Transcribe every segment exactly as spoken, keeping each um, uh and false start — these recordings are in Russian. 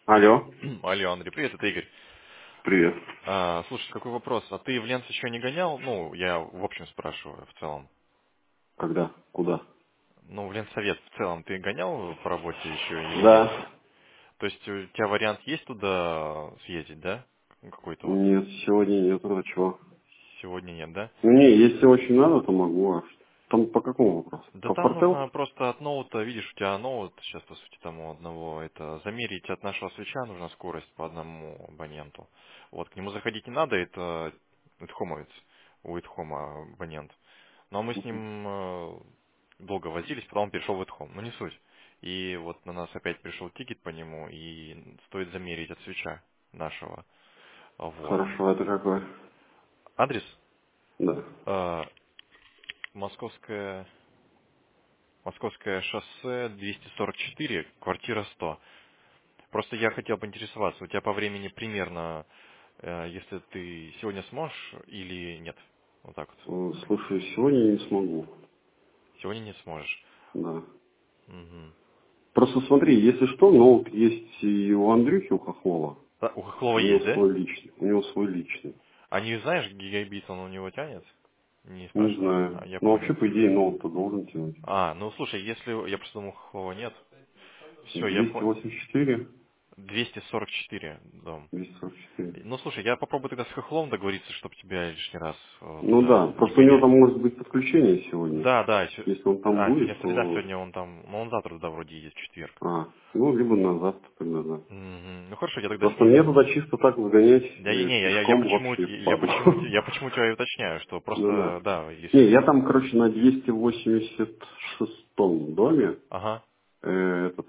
Алло, Алло, Андрей, привет, это Игорь. привет. А, слушай, такой вопрос. А ты в Ленц еще не гонял? Ну, я в общем спрашиваю, в целом. Когда? Куда? Ну, в Ленсовет в целом ты гонял по работе еще или нет? Да. То есть у тебя вариант есть туда съездить, да? Ну, какой-то вот. Нет, сегодня нет, а чего? Сегодня нет, да? Ну, не, если очень надо, то могу. А там по какому вопросу? Да По там портел? нужно просто от ноута, видишь, у тебя ноут, сейчас, по сути, там у одного, это замерить от нашего свеча нужна скорость по одному абоненту. Вот, к нему заходить не надо, это Итхомовец, у Итхома абонент. Но мы с ним э, долго возились, потом он перешел в Итхом, но не суть. И вот на нас опять пришел тикет по нему, и стоит замерить от свеча нашего. Вот. Хорошо, это какой? Адрес? Да. Э, Московская Московское шоссе двести сорок четыре, квартира сто. Просто я хотел поинтересоваться, у тебя по времени примерно, э, если ты сегодня сможешь или нет? Вот так вот. Э, Слушай, сегодня не смогу. Сегодня не сможешь. Да. Мгм. Просто смотри, если что, ноут есть и у Андрюхи, у Хохлова. Да, у Хохлова У него есть, да? свой личный. У него свой личный. А не знаешь, гигабит он у него тянет? Не Не спрашивал? знаю. А, я Но вообще, понял. по идее, ноут-то должен тянуть. А, ну слушай, если... Я просто думал, Хохлова нет. Все, я двести понял. восемьдесят четыре, двести сорок четыре дом. двести сорок четыре. Ну слушай, я попробую тогда с Хохлом договориться, чтобы тебя лишний раз э, Ну туда да, не просто у него гонять. там может быть подключение сегодня. Да, да. сё- Если он там А, сегодня будет, среда, то... сегодня он там... Ну, он завтра туда вроде едет, в четверг. А, ну, либо на завтра тогда, да. Мгм. Ну хорошо, я тогда с Просто мне ним... туда чисто так загонять Да не, э, не, я, я, я пешком почему, вообще я падло. почему, те- я почему тебя и уточняю, что Ну да. просто, да, если... Не, я там, короче, на двести восемьдесят шестом доме Ага. э, этот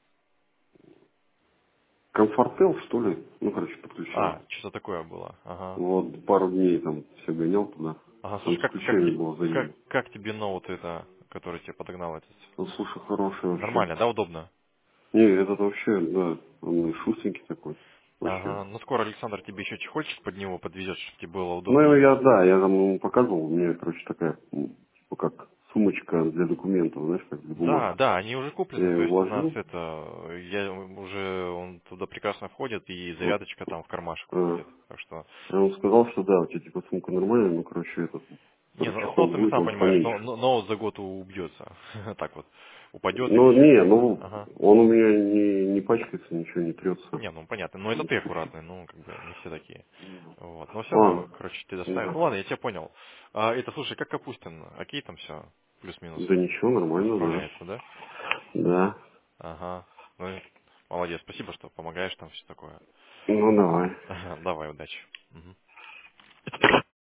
комфортел, что ли, ну, короче, подключал. А, что такое было. Ага. Вот пару дней там все гонял туда. Ага, Там слушай, как, как, подключение те- было как, взаимно. как тебе ноут это, который тебе подогнал этот? Ну, слушай, хороший вообще. Нормально, да, удобно? Не, этот вообще, да, он шустенький такой. Вообще. Ага, ну скоро Александр тебе еще чехольчик под него подвезет, чтобы тебе было Ну, удобнее. я, да, я там ему показывал, у меня, короче, такая, м, типа как сумочка для документов, знаешь, как для бумаг. Да, да, они уже Я куплены, ее то есть у нас вложил, это, я уже, он туда прекрасно входит, и вот, зарядочка там в кармашек а, уходит, так что, я ему сказал, что да, у тебя типа сумка нормальная, ну, короче, этот, не, про ну с чехол ноутами, будет, сам он понимаешь, но, поменьше. но- ноут за год убьется, так вот, упадет или Ну, еще не, что-то, ну, ага. он у меня не, не пачкается, ничего не трется, Не, ну понятно, но это не ты стучит. аккуратный, ну как бы не все такие. Вот. Но все равно, Ладно, короче, ты доставят. да. Ну ладно, я тебя понял. А, это, слушай, как Капустин, окей там все, плюс-минус, Да ничего, нормально, справляется, да? да. Да. Ага. Ну, молодец, спасибо, что помогаешь там все такое. Ну, давай. Ага, давай, удачи. Мгм.